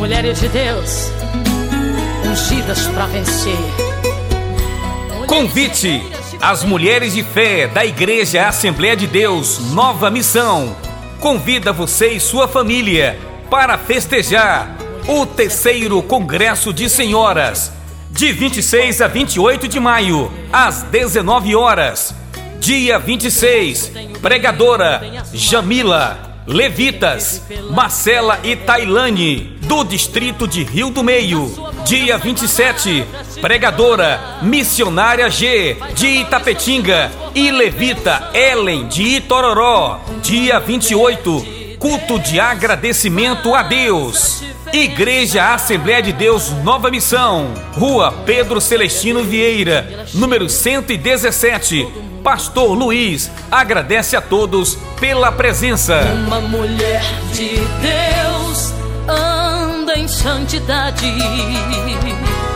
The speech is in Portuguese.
Mulheres de Deus, ungidas para vencer. Convite às mulheres de fé da Igreja Assembleia de Deus Nova Missão. Convida você e sua família para festejar o terceiro Congresso de Senhoras, de 26 a 28 de maio, às 19 horas. Dia 26, pregadora Jamila, levitas Marcela e Tailane, do distrito de Rio do Meio. Dia 27, pregadora missionária G, de Itapetinga, e levita Ellen, de Itororó. Dia 28, culto de agradecimento a Deus. Igreja Assembleia de Deus Nova Missão, Rua Pedro Celestino Vieira, número 117. Pastor Luiz agradece a todos pela presença. Uma mulher de Deus anda em santidade.